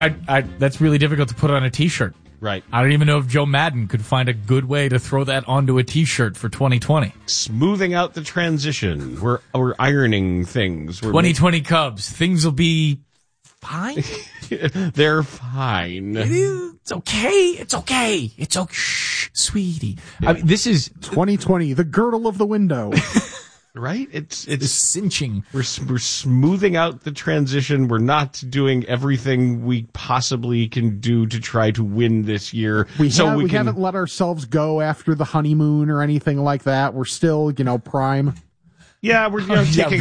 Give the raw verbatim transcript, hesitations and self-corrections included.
I, I, that's really difficult to put on a T-shirt. Right. I don't even know if Joe Madden could find a good way to throw that onto a T-shirt for twenty twenty. Smoothing out the transition. We're we're ironing things. We're twenty twenty Cubs. Things will be fine. They're fine. It is, it's okay. It's okay. It's okay. Shh, sweetie. I mean, this is twenty twenty. The girdle of the window. Right? It's it's it's cinching. We're we're smoothing out the transition. We're not doing everything we possibly can do to try to win this year. We, so have, we, we can, haven't let ourselves go after the honeymoon or anything like that. We're still, you know, prime. Yeah, we're you know, Yeah, taking